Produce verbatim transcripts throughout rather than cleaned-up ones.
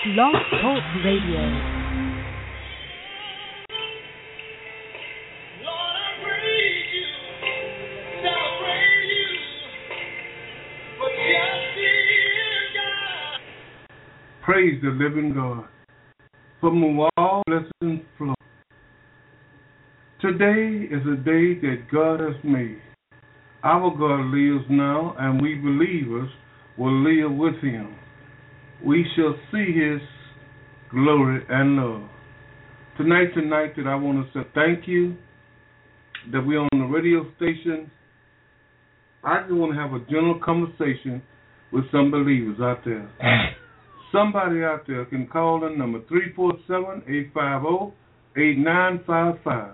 Blog Talk Radio. Praise the living God, from whom all blessings flow. Today is a day that God has made. Our God lives now, and we believers will live with him. We shall see his glory and love. Tonight's the night that I want to say thank you, that we're on the radio station. I just want to have a general conversation with some believers out there. Somebody out there can call the number three four seven, eight five zero, eight nine five five.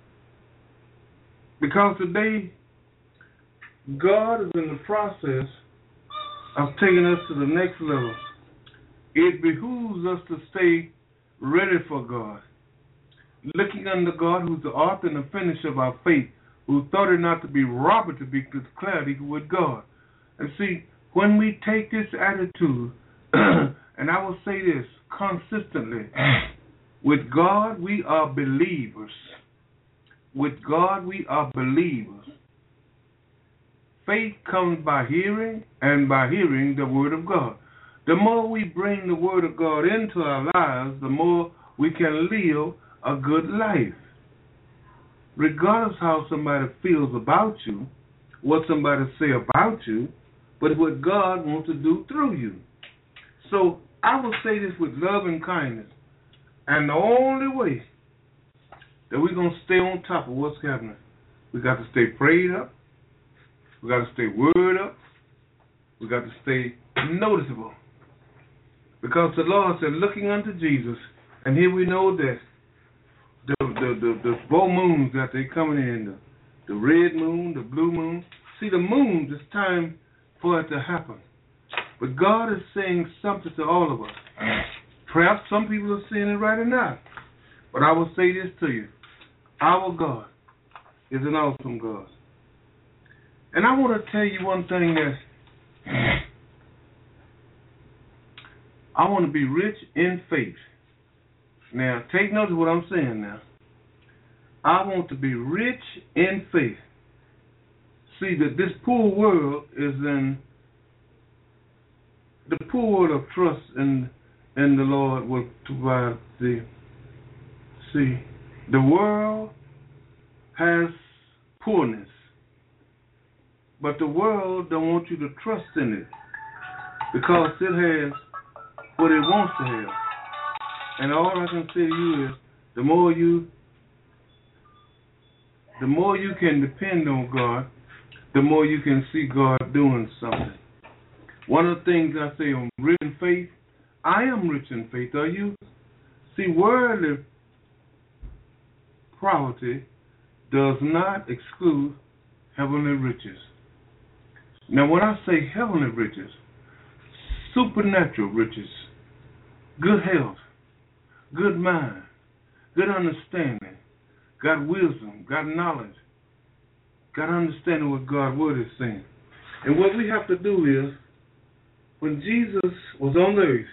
Because today, God is in the process of taking us to the next level. It behooves us to stay ready for God, looking unto God, who's the author and the finisher of our faith, who thought it not to be robbery to be declared equal with God. And see, when we take this attitude, and I will say this consistently, with God we are believers. With God we are believers. Faith comes by hearing, and by hearing the word of God. The more we bring the word of God into our lives, the more we can live a good life. Regardless how somebody feels about you, what somebody say about you, but what God wants to do through you. So I will say this with love and kindness. And the only way that we're going to stay on top of what's happening, we got to stay prayed up. We got to stay word up. We got to stay noticeable. Because the Lord said, looking unto Jesus, and here we know that the the, the, the full moons that they coming in, the, the red moon, the blue moon. See, the moon, it's time for it to happen. But God is saying something to all of us. Perhaps some people are seeing it right now. But I will say this to you. Our God is an awesome God. And I want to tell you one thing that I want to be rich in faith. Now, take note of what I'm saying now. I want to be rich in faith. See, that this poor world is in the poor world of trust in, in the Lord will provide the. See, the world has poorness, but the world don't want you to trust in it because it has what it wants to have. And all I can say to you is, the more you, the more you can depend on God, the more you can see God doing something. One of the things I say, I'm rich in faith. I am rich in faith. Are you? See, worldly poverty does not exclude heavenly riches. Now, when I say heavenly riches, supernatural riches, good health, good mind, good understanding, got wisdom, got knowledge, got understanding what God's word is saying. And what we have to do is, when Jesus was on the earth,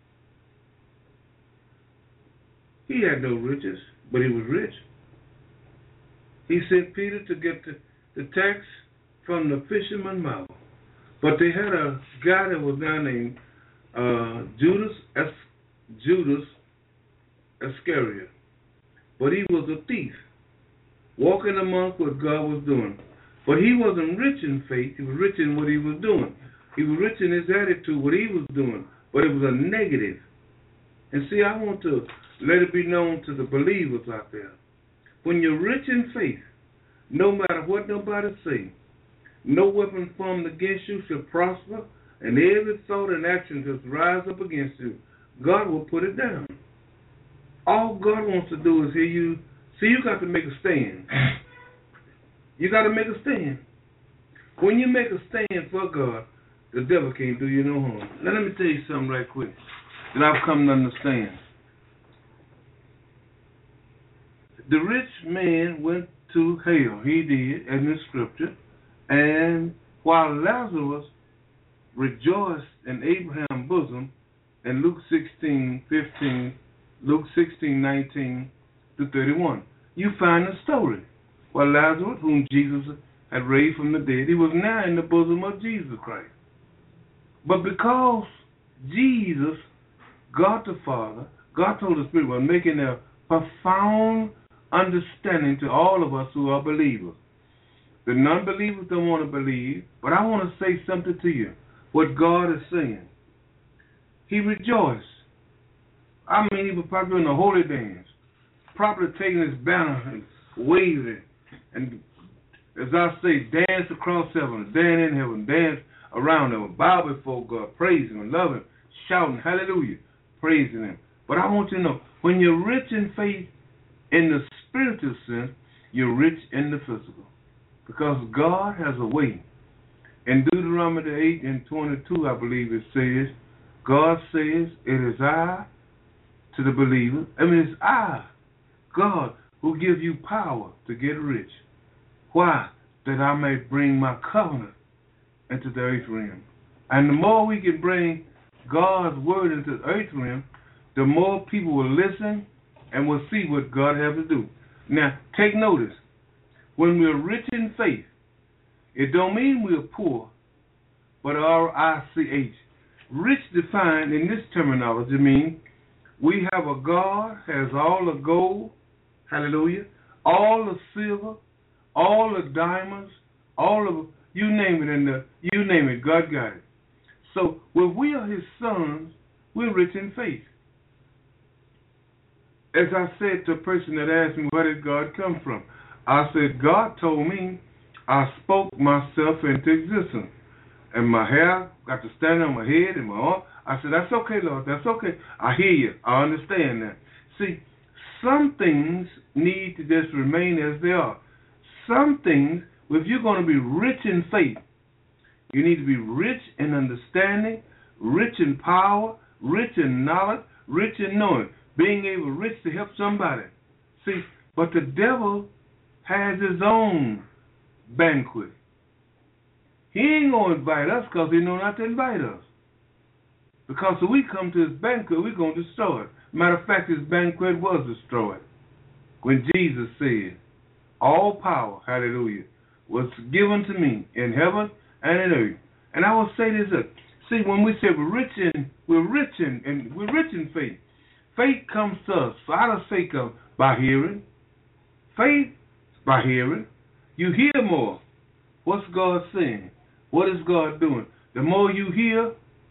he had no riches, but he was rich. He sent Peter to get the, the tax from the fisherman's mouth. But they had a guy that was down named uh, Judas, es- Judas Iscariot. But he was a thief, walking amongst what God was doing. But he wasn't rich in faith. He was rich in what he was doing. He was rich in his attitude, what he was doing. But it was a negative. And see, I want to let it be known to the believers out there. When you're rich in faith, no matter what nobody say, no weapon formed against you shall prosper, and every thought and action that rise up against you, God will put it down. All God wants to do is hear you. See, you got to make a stand. You got to make a stand. When you make a stand for God, the devil can't do you no harm. Now, let me tell you something right quick that I've come to understand. The rich man went to hell. He did, in the scripture. And while Lazarus rejoiced in Abraham's bosom, in Luke sixteen, fifteen, Luke sixteen, nineteen to thirty-one. You find the story where Lazarus, whom Jesus had raised from the dead, he was now in the bosom of Jesus Christ. But because Jesus, God the Father, God told the Spirit, was making a profound understanding to all of us who are believers. The non-believers don't want to believe, but I want to say something to you, what God is saying. He rejoiced. I mean, he was probably in the holy dance, probably taking his banner and waving, and as I say, dance across heaven, dance in heaven, dance around him, bow before God, praise him, love him, shouting hallelujah, praising him. But I want you to know, when you're rich in faith in the spiritual sense, you're rich in the physical. Because God has a way. In Deuteronomy eight and twenty-two, I believe it says, God says, it is I to the believer. I mean, it's I, God, who gives you power to get rich. Why? That I may bring my covenant into the earth realm. And the more we can bring God's word into the earth realm, the more people will listen and will see what God has to do. Now, take notice. When we're rich in faith, it don't mean we're poor, but R I C H. Rich defined in this terminology means we have a God has all the gold, hallelujah, all the silver, all the diamonds, all of you name it, and the you name it, God got it. So when we are his sons, we're rich in faith. As I said to a person that asked me, where did God come from? I said, God told me I spoke myself into existence. And my hair got to stand on my head and my arm. I said, that's okay, Lord, that's okay. I hear you. I understand that. See, some things need to just remain as they are. Some things, if you're going to be rich in faith, you need to be rich in understanding, rich in power, rich in knowledge, rich in knowing, being able rich to help somebody. See, but the devil has his own banquet. He ain't going to invite us because he know not to invite us. Because if we come to his banquet, we're going to destroy it. Matter of fact, his banquet was destroyed. When Jesus said, all power, hallelujah, was given to me in heaven and in earth. And I will say this, uh, see, when we say we're rich in, we're rich in, and we're rich in faith. Faith comes to us. So how does faith come? By hearing. Faith by hearing. You hear more. What's God saying? What is God doing? The more you hear,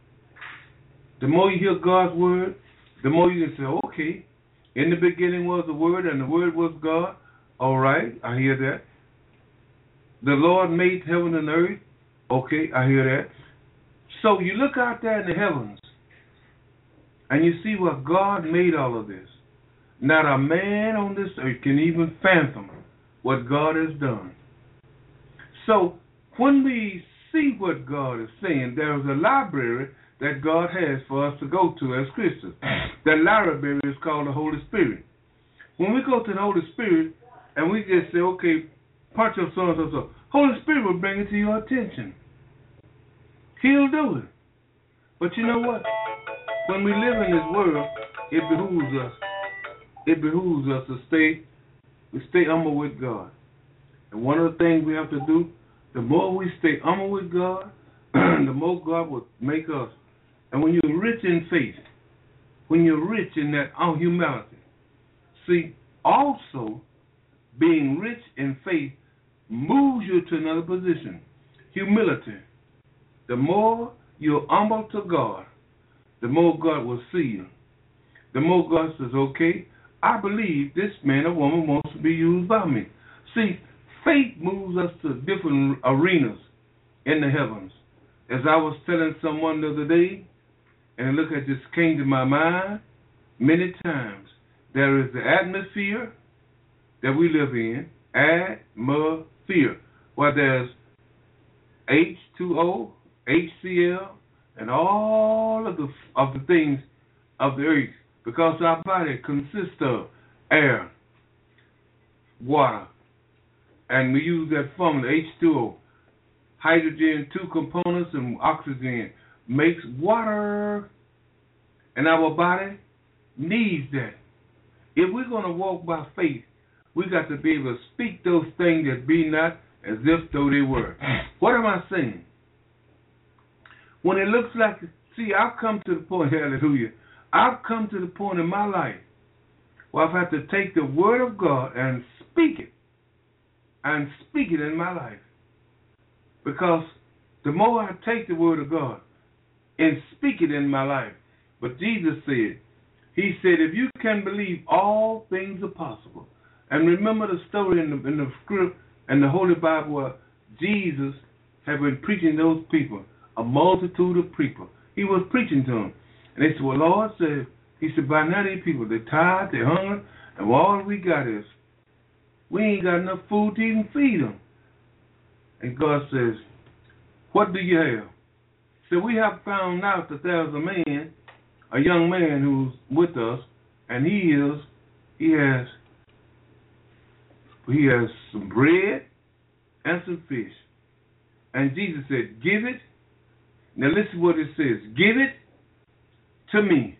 the more you hear God's word, the more you can say, okay, in the beginning was the word, and the word was God. All right, I hear that. The Lord made heaven and earth. Okay, I hear that. So you look out there in the heavens, and you see what God made all of this. Not a man on this earth can even fathom what God has done. So when we see what God is saying, there is a library that God has for us to go to as Christians. That library is called the Holy Spirit. When we go to the Holy Spirit and we just say, okay, punch up so and so, so, Holy Spirit will bring it to your attention. He'll do it. But you know what? When we live in this world, it behooves us. It behooves us to stay, we stay humble with God. And one of the things we have to do, the more we stay humble with God, the more God will make us. And when you're rich in faith, when you're rich in that humility, see, also being rich in faith moves you to another position. Humility. The more you're humble to God, the more God will see you. The more God says, okay, I believe this man or woman wants to be used by me. See, faith moves us to different arenas in the heavens. As I was telling someone the other day, and a look at this came to my mind many times. There is the atmosphere that we live in, atmosphere, where there's H two O, H C L, and all of the of the things of the earth, because our body consists of air, water, and we use that formula, H two O. Hydrogen, two components, and oxygen makes water. And our body needs that. If we're going to walk by faith, we got to be able to speak those things that be not as if though they were. What am I saying? When it looks like, see, I've come to the point, hallelujah, I've come to the point in my life where I've had to take the word of God and speak it, and speak it in my life. Because the more I take the word of God and speak it in my life, but Jesus said, he said, if you can believe, all things are possible. And remember the story in the, in the script and the Holy Bible where Jesus had been preaching to those people, a multitude of people. He was preaching to them. And they said, well, Lord said, he said, by now these people, they're tired, they're hungry, and all we got is, we ain't got enough food to even feed them. And God says, what do you have? So we have found out that there's a man, a young man who's with us, and he is, he has, he has some bread and some fish. And Jesus said, give it. Now listen what it says. Give it to me.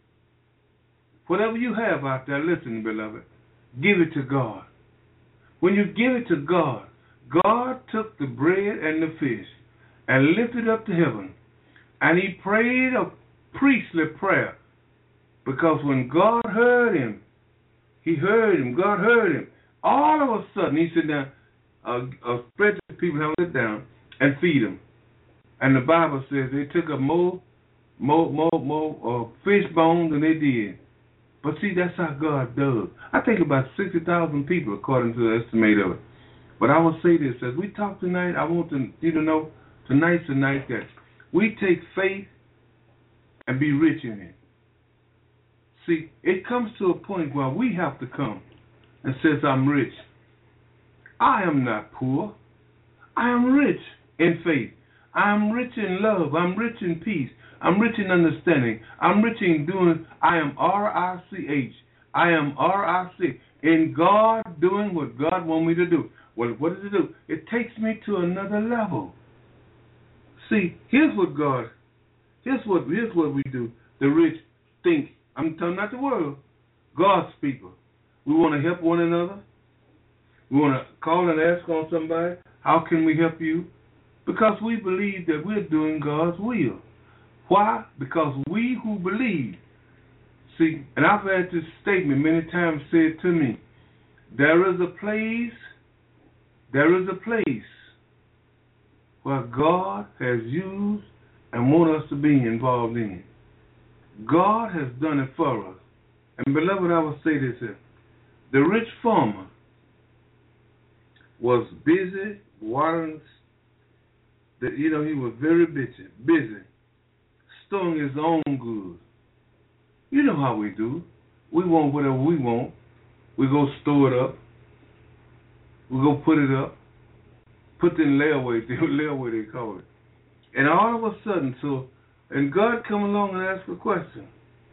Whatever you have out there, listen, beloved, give it to God. When you give it to God, God took the bread and the fish and lifted up to heaven. And he prayed a priestly prayer. Because when God heard him, he heard him, God heard him. All of a sudden, he said, now, uh, uh, spread the people, have it down, and feed them. And the Bible says they took up more, more, more, more uh, fish bones than they did. But see, that's how God does. I think about sixty thousand people, according to the estimate of it. But I will say this, as we talk tonight, I want to, you to know, tonight's the night that we take faith and be rich in it. See, it comes to a point where we have to come and says, I'm rich. I am not poor. I am rich in faith. I am rich in love. I'm rich in peace. I'm rich in understanding. I'm rich in doing, I am R I C H. I am R I C. In God doing what God wants me to do. Well, what does it do? It takes me to another level. See, here's what God, here's what, here's what we do. The rich think, I'm telling not the world, God's people. We want to help one another. We want to call and ask on somebody, how can we help you? Because we believe that we're doing God's will. Why? Because we who believe. See, and I've had this statement many times said to me, there is a place, there is a place where God has used and want us to be involved in. God has done it for us. And beloved, I will say this here. The rich farmer was busy watering, the, you know, he was very busy, busy, storing his own goods. You know how we do. We want whatever we want. We go store it up. We go put it up. Put it in layaway, layaway they call it. And all of a sudden, so, and God come along and ask a question.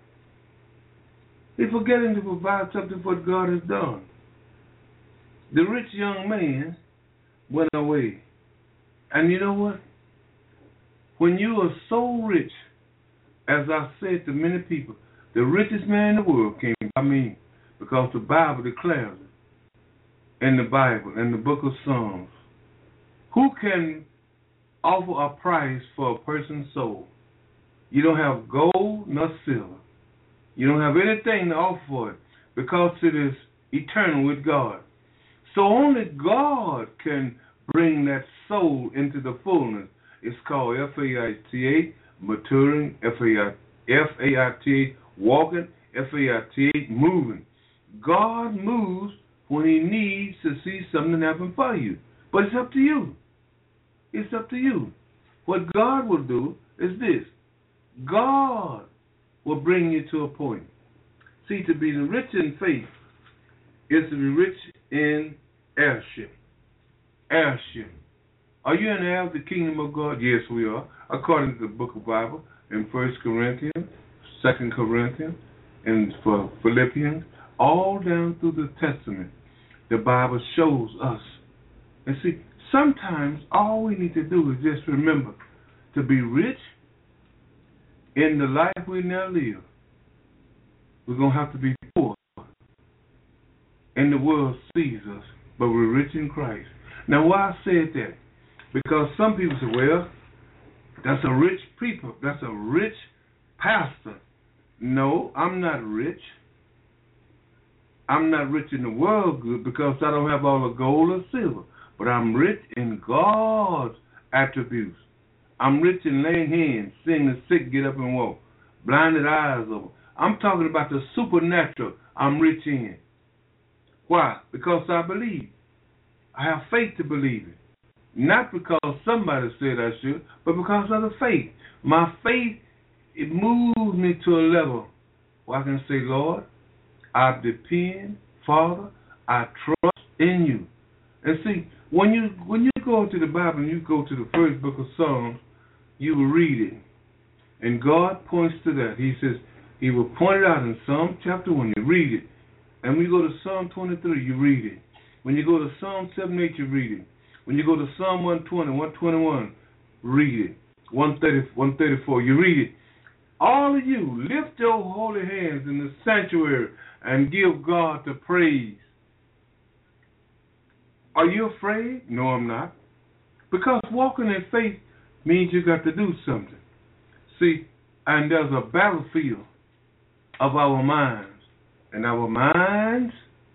He's forgetting to provide something for what God has done. The rich young man went away. And you know what? When you are so rich, as I said to many people, the richest man in the world came by me, because the Bible declares it in the Bible, in the book of Psalms. Who can offer a price for a person's soul? You don't have gold nor silver. You don't have anything to offer for it, because it is eternal with God. So only God can bring that soul into the fullness. It's called F A I T A, maturing, F A I T A, walking, F A I T A, moving. God moves when he needs to see something happen for you. But it's up to you. It's up to you. What God will do is this. God will bring you to a point. See, to be rich in faith is to be rich in heirship. Heirship. Are you an heir of the kingdom of God? Yes, we are. According to the book of Bible in First Corinthians, Second Corinthians, and for Philippians, all down through the Testament, the Bible shows us. And see, sometimes all we need to do is just remember to be rich in the life we now live, we're going to have to be poor. And the world sees us, but we're rich in Christ. Now, why I said that? Because some people say, well, that's a rich people. That's a rich pastor. No, I'm not rich. I'm not rich in the world good because I don't have all the gold or silver. But I'm rich in God's attributes. I'm rich in laying hands, seeing the sick get up and walk, blinded eyes open. I'm talking about the supernatural I'm rich in. Why? Because I believe. I have faith to believe it. Not because somebody said I should, but because of the faith. My faith, it moves me to a level where I can say, Lord, I depend, Father, I trust in you. And see, when you when you go to the Bible and you go to the first book of Psalms, you will read it. And God points to that. He says, He will point it out in Psalm chapter one. You read it. And when you go to Psalm twenty-three, you read it. When you go to Psalm seventy-eight, you read it. When you go to Psalm one twenty, one twenty-one, read it. one thirty, one thirty-four, you read it. All of you, lift your holy hands in the sanctuary and give God the praise. Are you afraid? No, I'm not. Because walking in faith means you got to do something. See, and there's a battlefield of our minds. And our minds,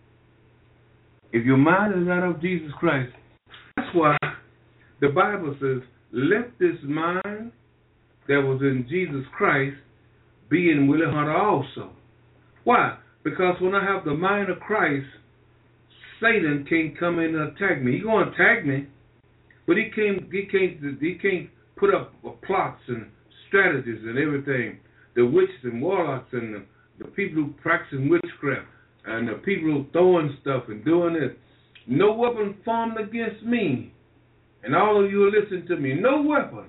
if your mind is not of Jesus Christ, that's why the Bible says, let this mind that was in Jesus Christ be in Willie Hunter also. Why? Because when I have the mind of Christ, Satan can't come in and attack me. He going to attack me, but he can't. He can't. He can't put up plots and strategies and everything. The witches and warlocks and the, the people who practice witchcraft and the people who throwing stuff and doing this. No weapon formed against me. And all of you are listening to me. No weapon.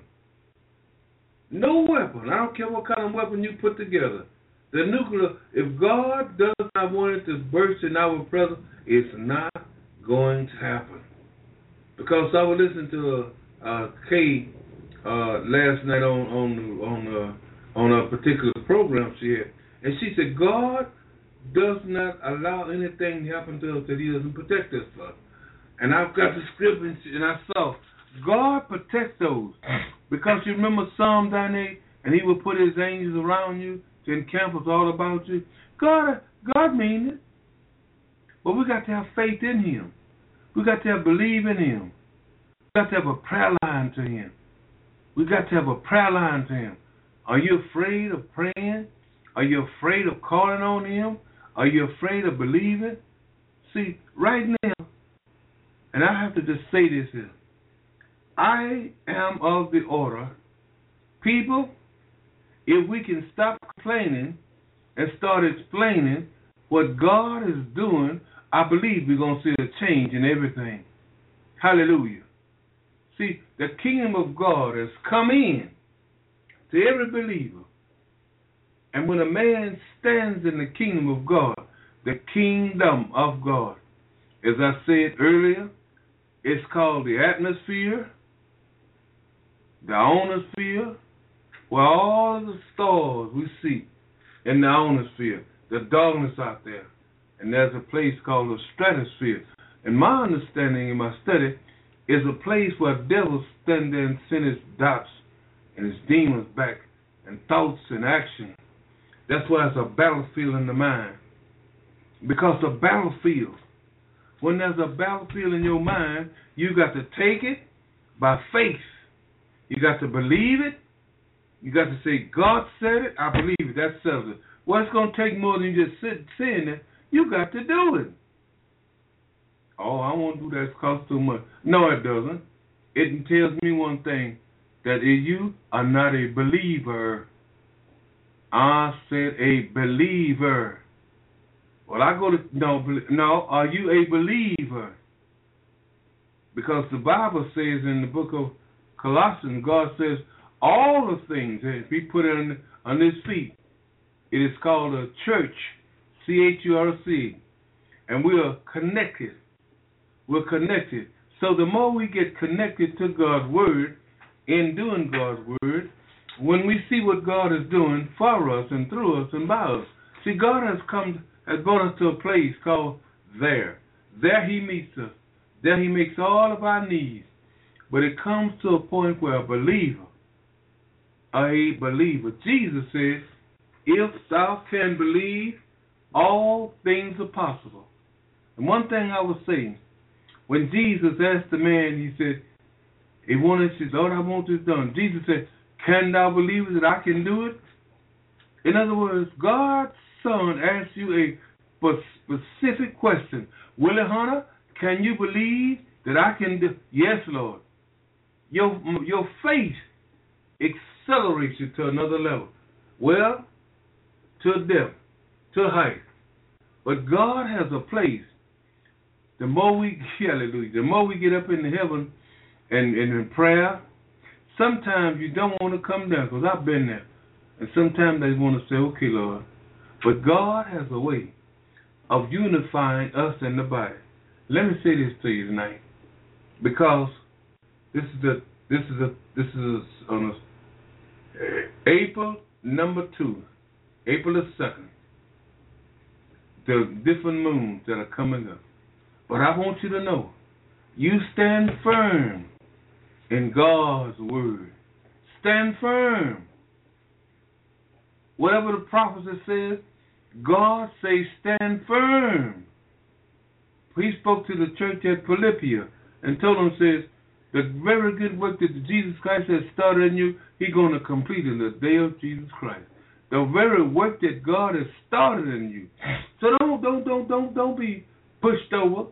No weapon. I don't care what kind of weapon you put together. The nuclear, if God does not want it to burst in our presence, it's not going to happen. Because I was listening to uh, uh, Kay uh, last night on on on uh, on a particular program she had, and she said God does not allow anything to happen to us that He doesn't protect us for. And I've got the scripture and I saw God protects those because you remember Psalm ninety-eight, and He will put His angels around you to encamp us all about you. God, God means it. But we got to have faith in Him. We got to have believe in Him. We got to have a prayer line to Him. We got to have a prayer line to Him. Are you afraid of praying? Are you afraid of calling on Him? Are you afraid of believing? See, right now, and I have to just say this here. I am of the order, people, if we can stop complaining and start explaining what God is doing, I believe we're going to see a change in everything. Hallelujah. See, the kingdom of God has come in to every believer. And when a man stands in the kingdom of God, the kingdom of God, as I said earlier, it's called the atmosphere, the ionosphere, where all of the stars we see in the ionosphere, the darkness out there. And there's a place called the stratosphere. And my understanding in my study is a place where devils stand there and send his dots and his demons back and thoughts and action. That's why it's a battlefield in the mind. Because the battlefield, when there's a battlefield in your mind, you got to take it by faith. You got to believe it. You got to say, God said it, I believe it. That settles it. Well, it's going to take more than just sit, saying it. You got to do it. Oh, I won't do that. It costs too much. No, it doesn't. It tells me one thing, that you are not a believer. I said a believer. Well, I go to, no, no, are you a believer? Because the Bible says in the book of Colossians, God says, all the things that we put on, on His feet, it is called a church, C H U R C, and we are connected. We're connected. So the more we get connected to God's Word, in doing God's Word, when we see what God is doing for us and through us and by us. See, God has come, has brought us to a place called there. There He meets us. There He makes all of our needs. But it comes to a point where a believer, a believer, Jesus says, if thou can believe, all things are possible. And one thing I was saying, when Jesus asked the man, he said, he wanted, he said, Lord, I want this done. Jesus said, can thou believe that I can do it? In other words, God's Son asked you a specific question. Willie Hunter, can you believe that I can do? Yes, Lord. Your, your faith accelerates you to another level. Well, to a depth, to a height. But God has a place. The more we, hallelujah, the more we get up in the heaven and, and in prayer, sometimes you don't want to come down, because I've been there. And sometimes they want to say, okay, Lord. But God has a way of unifying us and the body. Let me say this to you tonight, because this is the this is a this is a, on a, April number two, April the second. The different moons that are coming up. But I want you to know, you stand firm in God's word. Stand firm. Whatever the prophecy says, God says stand firm. He spoke to the church at Philippia and told them, says, the very good work that Jesus Christ has started in you, He's going to complete in the day of Jesus Christ. The very work that God has started in you. So don't don't don't don't don't be pushed over.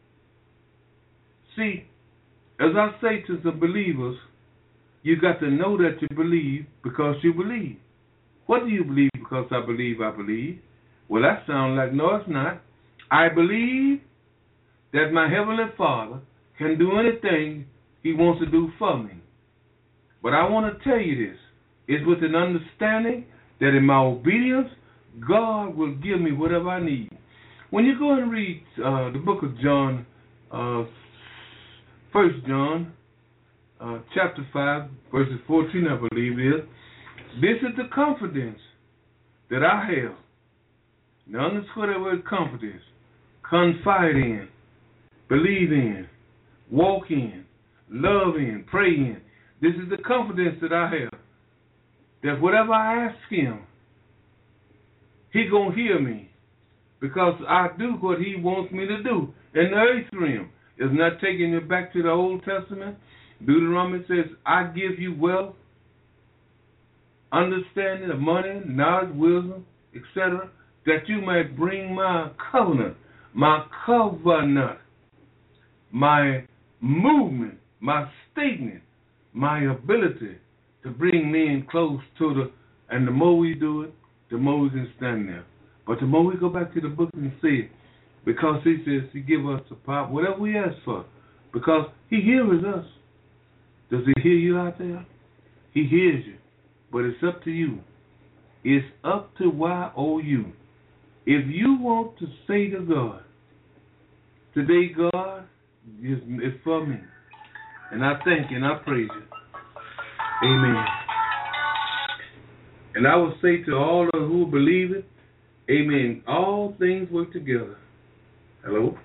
See, as I say to the believers, you got to know that you believe because you believe. What do you believe? Because I believe I believe. Well, that sounds like, no, it's not. I believe that my Heavenly Father can do anything He wants to do for me. But I want to tell you this. It's with an understanding that in my obedience, God will give me whatever I need. When you go and read uh, the book of John, uh, First John, uh, chapter five, verses fourteen, I believe it is, this is the confidence that I have. Now underscore that word confidence. Confide in, believe in, walk in, love in, pray in. This is the confidence that I have. That whatever I ask Him, He gonna hear me. Because I do what He wants me to do in the earth realm. It's not taking you back to the Old Testament. Deuteronomy says, I give you wealth, understanding of money, knowledge, wisdom, et cetera, that you might bring my covenant, my covenant, my movement, my statement, my ability to bring men close to the, and the more we do it, the more we can stand there. But the more we go back to the book and see it, because He says He give us the power, whatever we ask for, because He hears us. Does He hear you out there? He hears you. But it's up to you. It's up to Y O U. If you want to say to God, today, God, it's for me. And I thank you and I praise you. Amen. And I will say to all of who believe it, amen, all things work together. Hello?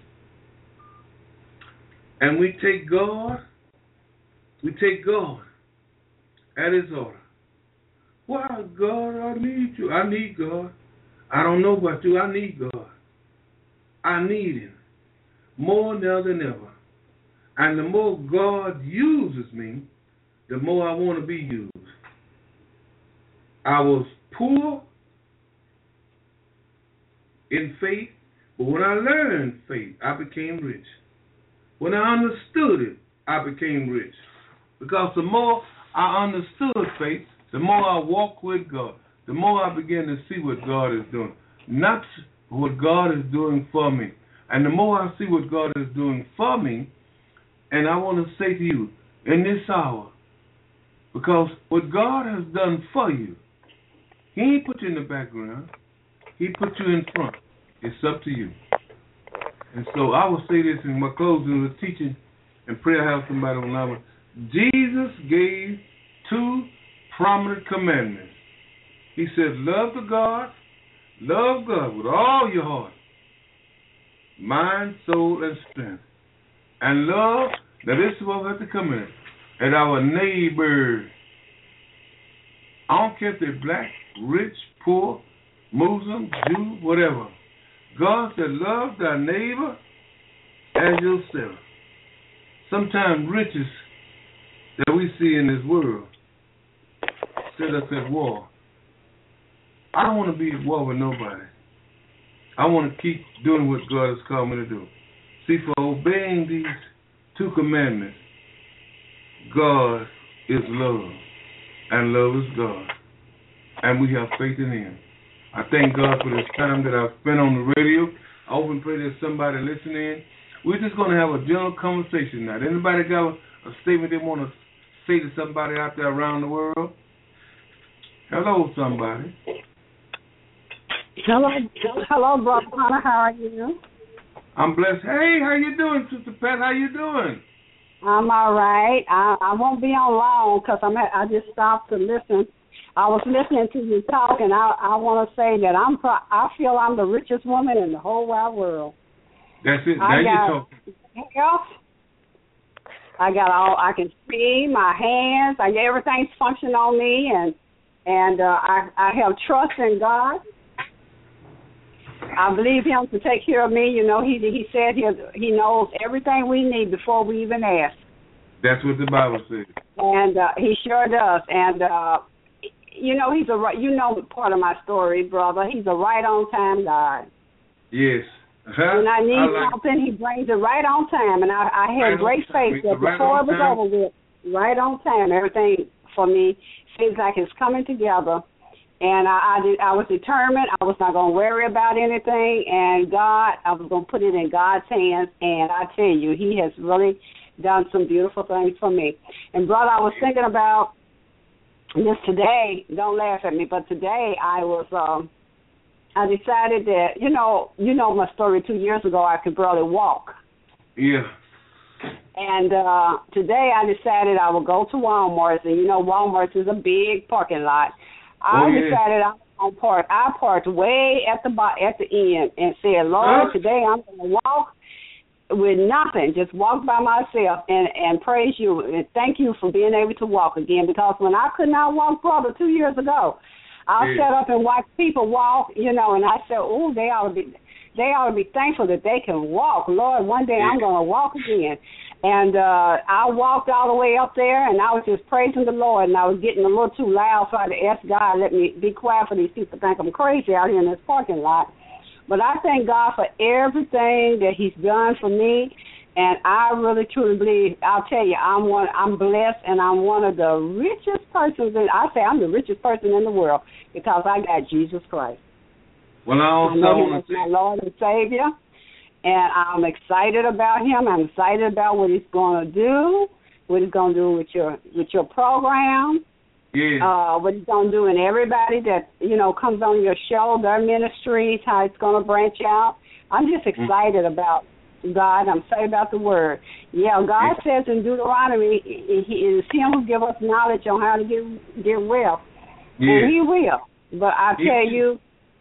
And we take God, we take God at His order. Why, God, I need you. I need God. I don't know about you. I need God. I need Him more now than ever. And the more God uses me, the more I want to be used. I was poor in faith, but when I learned faith, I became rich. When I understood it, I became rich. Because the more I understood faith, the more I walk with God, the more I begin to see what God is doing. Not what God is doing for me. And the more I see what God is doing for me, and I want to say to you, in this hour, because what God has done for you, He ain't put you in the background. He put you in front. It's up to you. And so I will say this in my closing with teaching and prayer. I have somebody on line. Jesus gave two prominent commandments. He said, love the God, love God with all your heart, mind, soul, and strength. And love, now this is what we have to come in, and our neighbor. I don't care if they're black, rich, poor, Muslim, Jew, whatever. God said, love thy neighbor as yourself. Sometimes riches that we see in this world set us at war. I don't want to be at war with nobody. I want to keep doing what God has called me to do. See, for obeying these two commandments, God is love, and love is God, and we have faith in Him. I thank God for this time that I've spent on the radio. I hope and pray there's somebody listening. We're just going to have a general conversation now. Anybody got a, a statement they want to say to somebody out there around the world? Hello, somebody. Hello, hello, Brother Hunter. How are you? I'm blessed. Hey, how you doing, Sister Pat? How you doing? I'm all right. I, I won't be on long because I'm at, I just stopped to listen. I was listening to you talk, and I, I want to say that I'm pro- I feel I'm the richest woman in the whole wide world. That's it. Now I you're talking. Health. I got all. I can see my hands. I everything's functioning on me, and and uh, I I have trust in God. I believe Him to take care of me. You know, He He said He He knows everything we need before we even ask. That's what the Bible says. And uh, He sure does. And uh, you know, He's a right. You know, part of my story, brother. He's a right on time God. Yes. Uh-huh. When I need I like something, He brings it right on time. And I, I had right great faith that right before it was time. over with, right on time, everything for me seems like it's coming together. And I, I, did, I was determined. I was not going to worry about anything. And God, I was going to put it in God's hands. And I tell you, He has really done some beautiful things for me. And, brother, I was thinking about this today. Don't laugh at me, but today I was, um, I decided that, you know, you know my story two years ago, I could barely walk. Yeah. And uh, today I decided I would go to Walmart. And, you know, Walmart is a big parking lot. I oh, yeah. decided I was going to park. I parked way at the at the end and said, Lord, huh? today I'm going to walk with nothing, just walk by myself and, and praise you and thank you for being able to walk again. Because when I could not walk, brother, two years ago, I yeah. sat up and watched people walk, you know, and I said, oh, they ought to be they ought to be thankful that they can walk. Lord, one day yeah. I'm going to walk again. And uh, I walked all the way up there, and I was just praising the Lord, and I was getting a little too loud, so I had to ask God, let me be quiet for these people think I'm crazy out here in this parking lot. But I thank God for everything that He's done for me, and I really truly believe, I'll tell you, I'm one, I'm blessed, and I'm one of the richest persons, in, I say I'm the richest person in the world because I got Jesus Christ. Well, I also I know Him want as to my Lord and Savior. And I'm excited about Him. I'm excited about what He's going to do, what He's going to do with your with your program, yeah. uh, what He's going to do in everybody that, you know, comes on your show, their ministries, how it's going to branch out. I'm just excited mm-hmm. about God. I'm excited about the Word. Yeah, God yeah. says in Deuteronomy, He is Him who gives us knowledge on how to get, get wealth. Yeah. And He will. But I tell yeah. you,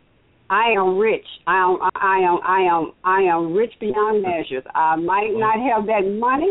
I am rich. I am, I am, I am, I am rich beyond measures. I might not have that money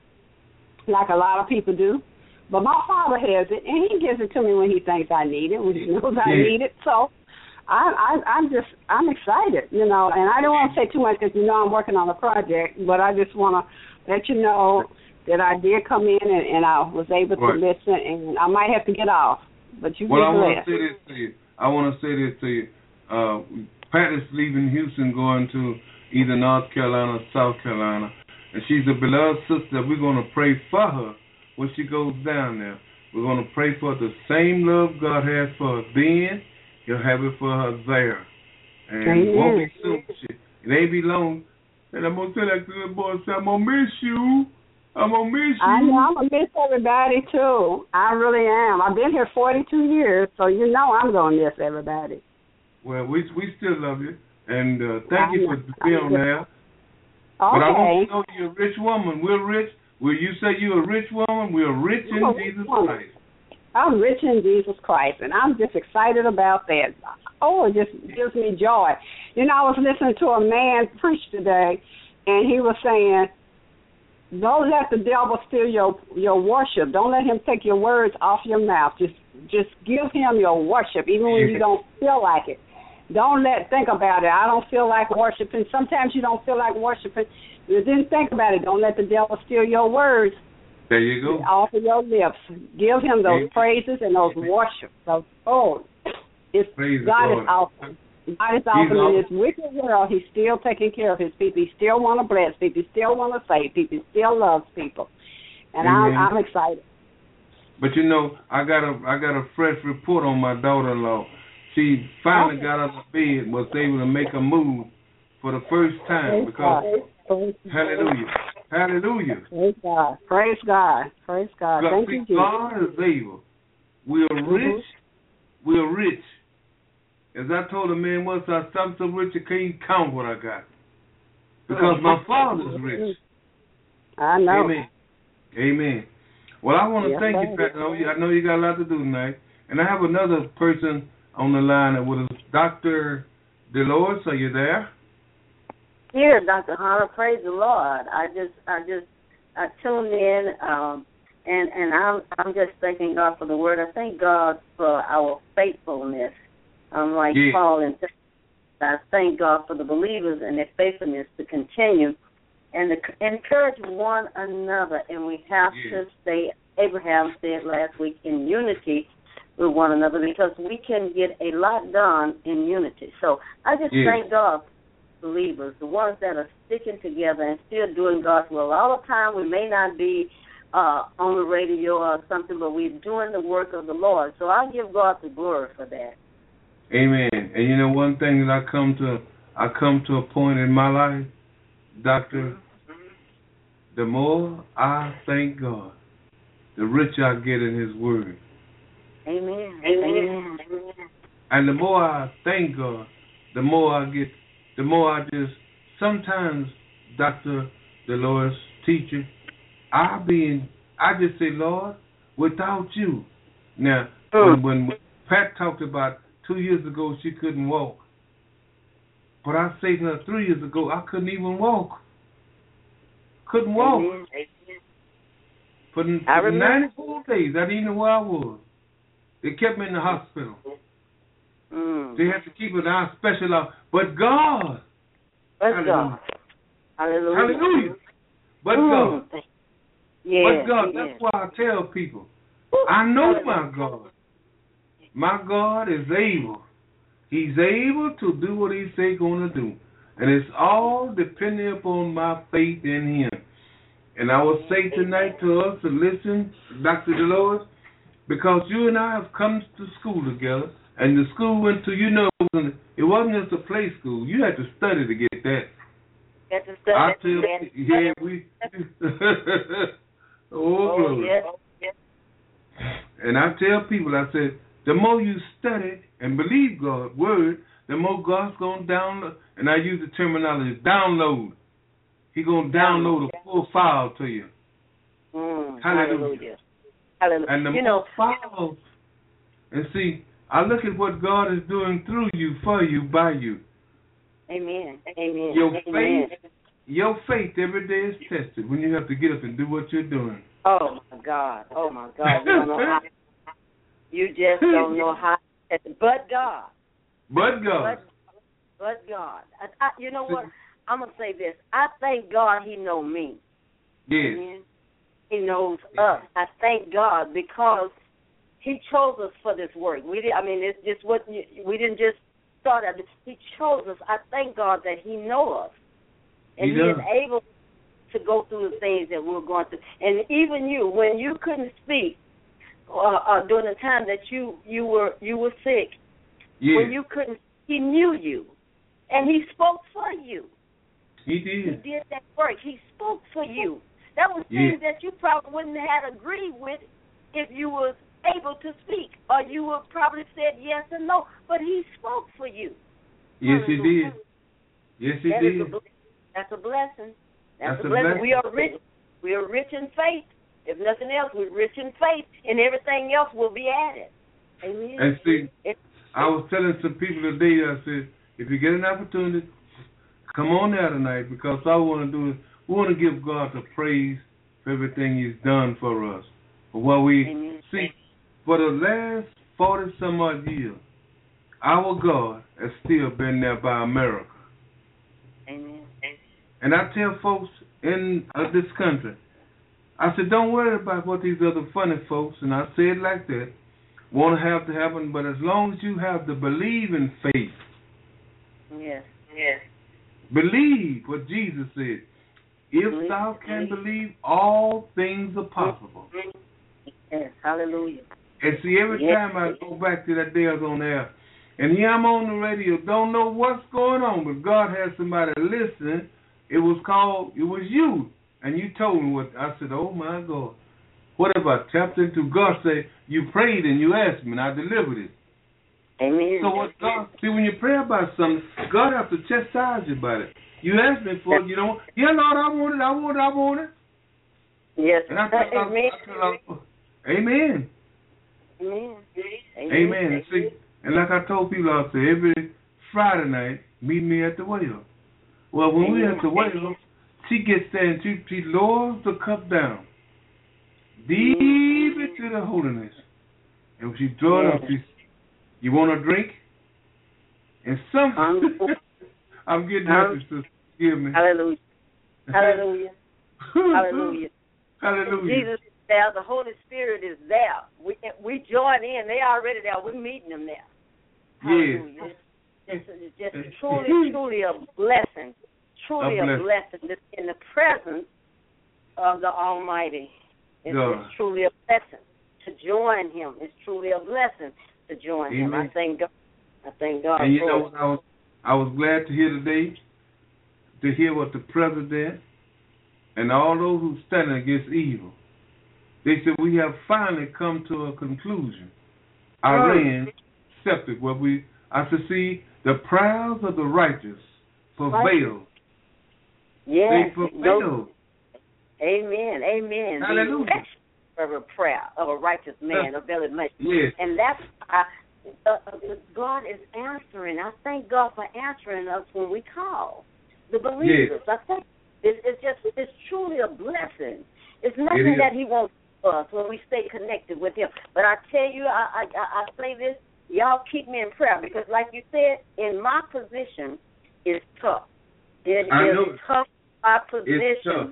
like a lot of people do, but my Father has it, and He gives it to me when He thinks I need it, when He knows I need it. So I, I, I'm just, I'm excited, you know, and I don't want to say too much because, you know, I'm working on a project, but I just want to let you know that I did come in and, and I was able to right. listen, and I might have to get off, but you well, get I want blessed. to say this to you. I want to say this to you. Uh, Pat is leaving Houston, going to either North Carolina or South Carolina, and she's a beloved sister. We're going to pray for her when she goes down there. We're going to pray for the same love God has for her then, He'll have it for her there. And Amen. It won't be soon. It ain't be long. And I'm going to tell that little boy, say, I'm going to miss you. I'm going to miss you. I know. I'm going to miss everybody, too. I really am. I've been here forty-two years, so you know I'm going to miss everybody. Well, we we still love you, and uh, thank I you for being on there. Okay. But I want you to know you're a rich woman. We're rich. Will you say you're a rich woman? We're rich in Jesus Christ. I'm rich in Jesus Christ, and I'm just excited about that. Oh, it just gives me joy. You know, I was listening to a man preach today, and he was saying, don't let the devil steal your, your worship. Don't let him take your words off your mouth. Just just give him your worship, even when you don't feel like it. Don't let think about it. I don't feel like worshiping. Sometimes you don't feel like worshiping. You didn't think about it. Don't let the devil steal your words. There you go. Off of your lips. Give him those Amen. praises and those Amen. worship. Those, oh, it's, Praise God the is awesome. God is awesome. In this wicked world, he's still taking care of his people. He still want to bless people. He still want to save people. He still loves people. And I'm, I'm excited. But you know, I got a I got a fresh report on my daughter-in-law. She finally got out of bed, was able to make a move for the first time. Praise because God. Hallelujah, Hallelujah. Praise God. Praise God. Praise God. God, Thank see, you, Jesus. God is able. We are Mm-hmm. rich. We are rich. As I told a man once, I I'm so rich I can't even count what I got. Because my Father's rich. I know. Amen. Amen. Well, I want to Yes, thank you, sir. Pat. I know you, I know you got a lot to do tonight. And I have another person on the line with us, Doctor Dolores. Are you there? Here, Doctor Hunter, praise the Lord. I just, I just, I tuned in, um, and and I'm, I'm just thanking God for the word. I thank God for our faithfulness. Um, like Yeah. Paul and I thank God for the believers and their faithfulness to continue and to encourage one another. And we have Yeah. to stay, Abraham said last week, in unity with one another, because we can get a lot done in unity. So I just Yeah. thank God for believers, the ones that are sticking together and still doing God's will. All the time we may not be uh, on the radio or something, but we're doing the work of the Lord. So I give God the glory for that. Amen. And you know, one thing that I come to, I come to a point in my life, Doctor, the more I thank God, the richer I get in His Word. Amen. Amen. And the more I thank God, the more I get, the more I just, sometimes, Doctor Dolores, teacher, I be in, I just say, Lord, without you. Now, when, when Pat talked about two years ago she couldn't walk, but I say to her three years ago I couldn't even walk. Couldn't walk. Amen. For, I for remember. ninety-four days, I didn't know where I was. They kept me in the hospital. Mm. They had to keep it out special out. But God, Let's hallelujah. go. Hallelujah. Hallelujah. But Mm. God. Yes, But God, yes. that's why I tell people, I know my God. My God is able. He's able to do what He say going to do. And it's all depending upon my faith in Him. And I will say tonight to us to listen, Doctor Dolores, because you and I have come to school together, and the school went to, you know, it wasn't, it wasn't just a play school. You had to study to get that. Get the stuff I that tell you you, had. yeah, we, oh, Oh, glory. yes, yes. And I tell people, I said, the more you study and believe God's word, the more God's going to download, and I use the terminology, download. He's going to download a full file to you. Mm, Hallelujah. hallelujah. Hallelujah. And the you more know, files, and see, I look at what God is doing through you, for you, by you. Amen. Amen. Your Amen. faith, your faith every day is tested when you have to get up and do what you're doing. Oh my God. Oh my God. You don't know how. You just don't know how. But God. But God. But, but God. I, I, you know what? I'm gonna say this. I thank God He know me. Yes. Amen. He knows us. I thank God because He chose us for this work. We did. I mean, it's just what you, we didn't just start out. He chose us. I thank God that He knows us, and He He is does. able to go through the things that we're going through. And even you, when you couldn't speak, uh, uh, during the time that you you were you were sick, Yes. when you couldn't, He knew you, and He spoke for you. He He did. did that work. He spoke for you. That was Yeah. things that you probably wouldn't have agreed with if you was able to speak, or you would probably said yes and no. But He spoke for you. Yes, He Hallelujah. did. Yes, He That did. is a, that's a blessing. That's, That's a a blessing. blessing. We are rich. We are rich in faith. If nothing else, we're rich in faith, and everything else will be added. Amen. And see, it, I was telling some people today, I said, if you get an opportunity, come on there tonight, because all we want to do is we want to give God the praise for everything He's done for us. For what we Amen. see, for the last forty some odd years, our God has still been there by America. Amen. And I tell folks in uh, this country, I said, don't worry about what these other funny folks, and I say it like that, want to have to happen, but as long as you have the believing faith, yes, yes, believe what Jesus said. If believe, thou can believe. believe, all things are possible. Yes, hallelujah. And see, every yes. time I go back to that day I was on air, and here I'm on the radio, don't know what's going on, but God has somebody listening. It was called, it was you, and you told me what, I said, oh my God. What have I tapped into? God said, you prayed and you asked me, and I delivered it. Amen. So what God, see, when you pray about something, God has to chastise you about it. You asked me for it, you know, yeah, Lord, I want it, I want it, I want it. Yes. And I tell Amen. I, I, Amen. Amen. Amen. Amen. And see, and like I told people out there, every Friday night, meet me at the well. Well, when we're at the well, she gets there and she, she lowers the cup down, deep into the holiness. And when she draws it up, she you want a drink? And some, I'm getting happy, sister. Give me. Hallelujah. Hallelujah. Hallelujah. Hallelujah. Jesus is there. The Holy Spirit is there. We we join in. They already there. We're meeting them there. Hallelujah. Yes. It's, it's just truly, truly a blessing. Truly a blessing, a blessing in the presence of the Almighty. It's, it's truly a blessing to join Him. It's truly a blessing to join Amen. Him. I thank God. I thank God. And you know what I was, I was glad to hear today, to hear what the president and all those who stand against evil, they said we have finally come to a conclusion. Iran accepted what we, I said, see, the prayers of the righteous prevail. Yes. They prevail. Amen. Amen. Hallelujah. The of a prayer of a righteous man availeth much. Yes. And that's uh, uh, God is answering. I thank God for answering us when we call the believers. Yes. I think it's, it's just it's truly a blessing. It's nothing it that He wants for us when we stay connected with Him. But I tell you, I I, I say this, y'all keep me in prayer because, like you said, in my position, it's tough. It I is know. tough. My position, it's tough.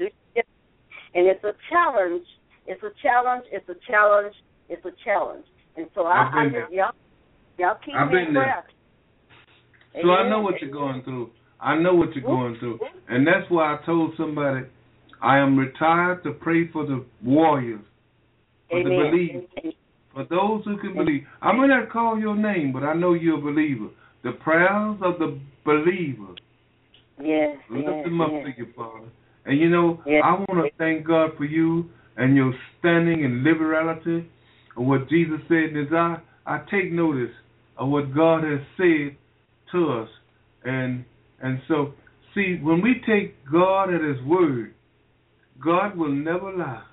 And it's a challenge. It's a challenge. It's a challenge. It's a challenge. And so I, I just, y'all, y'all keep I've me in prayer. So I know what you're going through. I know what you're going through. And that's why I told somebody I am retired to pray for the warriors, for Amen. the believers, for those who can believe. I may not call your name, but I know you're a believer. The prayers of the believer. Yes, Lift yes, them up yes. to you, Father. And you know, yes. I want to thank God for you and your standing in liberality of what Jesus said. And as I, I take notice of what God has said to us. And and so, see, when we take God at His word, God will never lie.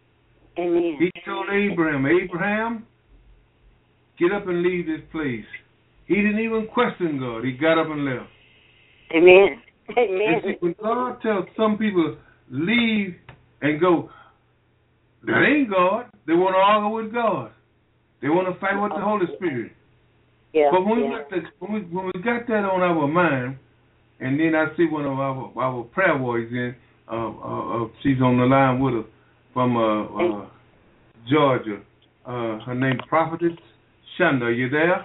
Amen. He told Abraham, Abraham, get up and leave this place. He didn't even question God. He got up and left. Amen. Amen. And see, when God tells some people leave and go, that ain't God. They want to argue with God. They want to fight with the Holy Spirit. Yeah, but when, yeah. we got the, when, we, when we got that on our mind, and then I see one of our, our prayer warriors in, uh, uh, uh, she's on the line with us from uh, uh, Georgia. Uh, her name Prophetess Shonda. Are you there?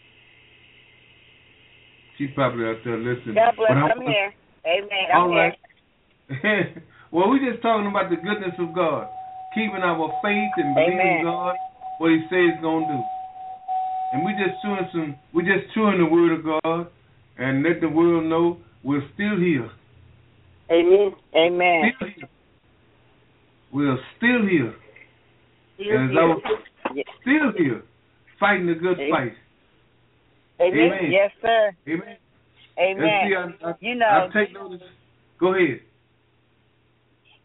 She's probably out there listening. God bless. I'm, I'm here. Amen. I'm all right. here. Well, we're just talking about the goodness of God, keeping our faith and believing Amen. God what He says He's gonna do. And we just chewing some, we just chewing the Word of God, and let the world know we're still here. Amen. Amen. Still here. We're still here. Still and as here. I was still here, fighting the good Amen. fight. Amen. Amen. Yes, sir. Amen. Amen. See, I, I, you know, I take notice. Go ahead.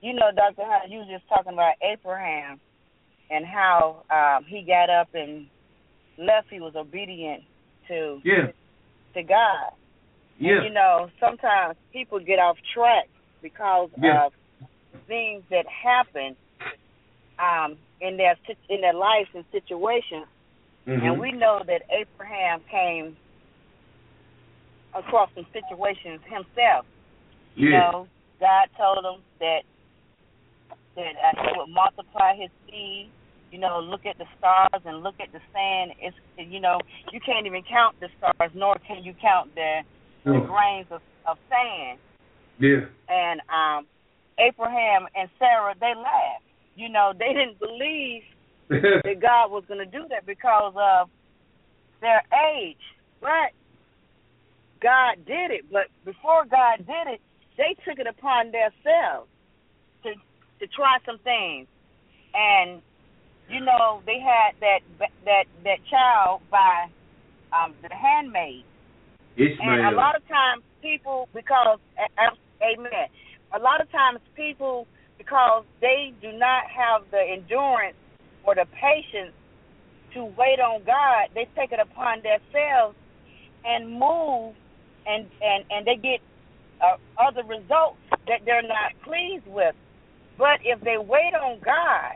you know, Doctor Hunt, you was just talking about Abraham and how um, he got up and left. He was obedient to Yeah. to God. Yeah. And, you know, sometimes people get off track because Yeah. of things that happen um, in their in their lives and situations. Mm-hmm. And we know that Abraham came across some situations himself. You Yeah. know, God told him that that uh, he would multiply his seed. You know, look at the stars and look at the sand. It's, you know, you can't even count the stars, nor can you count the, the Oh. grains of, of sand. Yeah. And um, Abraham and Sarah, they laughed. You know, they didn't believe that God was going to do that because of their age. But God did it. But before God did it, they took it upon themselves to to try some things. And, you know, they had that that that child by um, the handmaid. Ishmael. And a lot of times people, because, amen, a lot of times people, because they do not have the endurance or the patience to wait on God, they take it upon themselves and move, and, and, and they get uh, other results that they're not pleased with. But if they wait on God,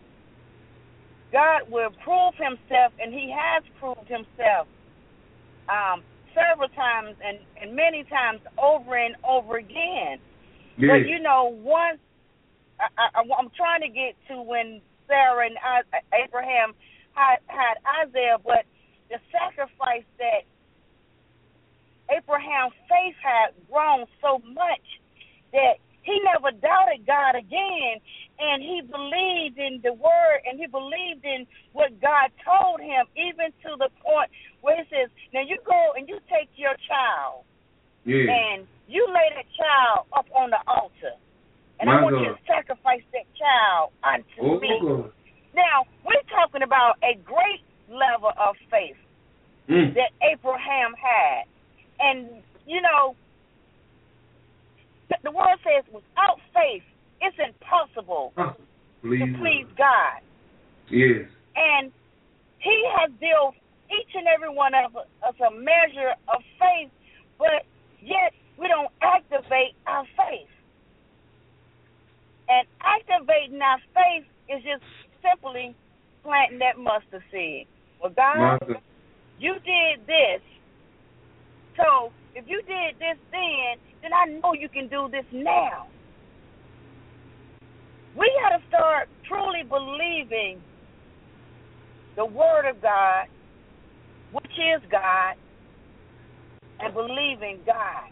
God will prove himself, and he has proved himself um, several times and, and many times over and over again. Yeah. But, you know, once I, I, I'm trying to get to when Sarah and I, Abraham had, had Isaiah, but the sacrifice that Abraham's faith had grown so much that he never doubted God again, and he believed in the word, and he believed in what God told him, even to the point where he says, now you go and you take your child, Yeah. and you lay that child up on the altar, and My I want God. you to sacrifice that child unto Oh, me. God. Now, we're talking about a great level of faith Mm. that Abraham had. And, you know, the word says without faith, it's impossible Oh, to please. please God. Yes. And he has dealt each and every one of us a measure of faith, but yet we don't activate our faith. And activating our faith is just simply planting that mustard seed. Well, God, Martha. you did this. So if you did this then, then I know you can do this now. We got to start truly believing the Word of God, which is God, and believing God.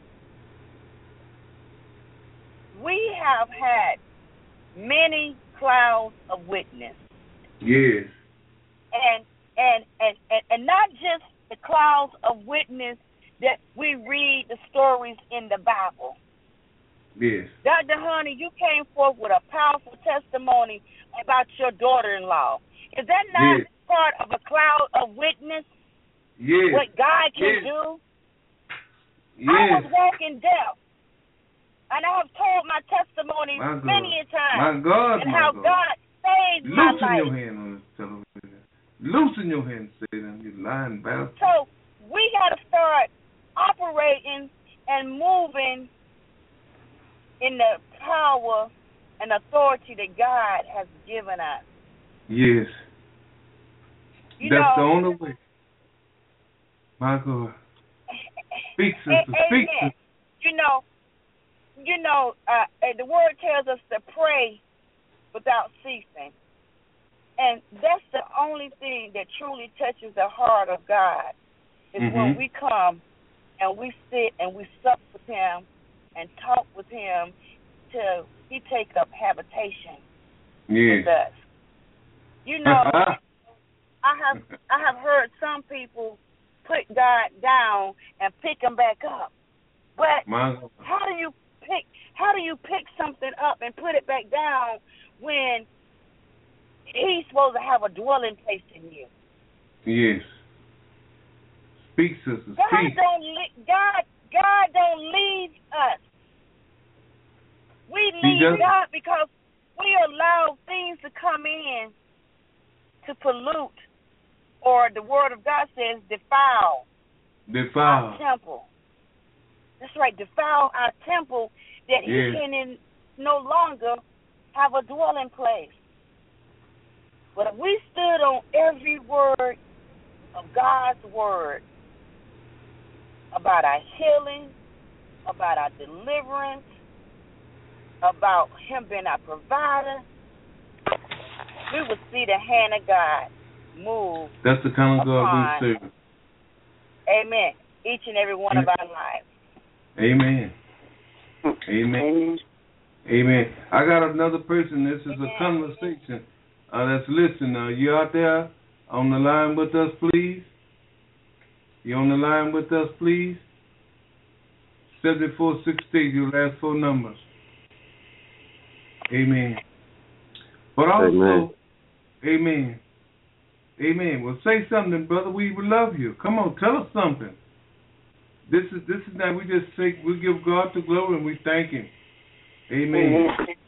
We have had many clouds of witness. Yes. And and, and, and and not just the clouds of witness that we read the stories in the Bible. Yes. Doctor Honey, you came forth with a powerful testimony about your daughter-in-law. Is that not Yes. part of a cloud of witness? Yes. What God can Yes. do? Yes. I was walking deaf, and I have told my testimony My God. many a time, My God, and my how God. God saved my Loosen life. your hand on this television. Loosen your hand, Satan. You lying bastard. So we got to start operating and moving in the power and authority that God has given us. Yes. You That's know, the only way. My God. Speak, sister. a- Speak, amen. sister. You know, you know, uh, the word tells us to pray without ceasing. And that's the only thing that truly touches the heart of God is Mhm. when we come and we sit and we sup with him and talk with him till he take up habitation with Yes. us. You know, I have I have heard some people put God down and pick him back up. But My God. how do you pick how do you pick something up and put it back down when he's supposed to have a dwelling place in you? Yes. Speak, sister. God Speak. don't li- God God don't leave us. We need God because we allow things to come in to pollute, or the Word of God says defile, defile our temple. That's right, defile our temple, that yeah. He can in, no longer have a dwelling place. But if we stood on every word of God's Word about our healing, about our deliverance, about Him being our provider, we would see the hand of God move. That's the kind of God upon, we serve. Amen. Each and every one of our lives. Amen. Amen. Amen. I got another person. This is Amen. a conversation uh, that's listening. Are you out there on the line with us, please? You on the line with us, please? seven four six eight, your last four numbers. Amen. But also, amen. Amen. Amen. Well, say something, brother. We love you. Come on, tell us something. This is this is not. We just say we give God the glory and we thank Him. Amen.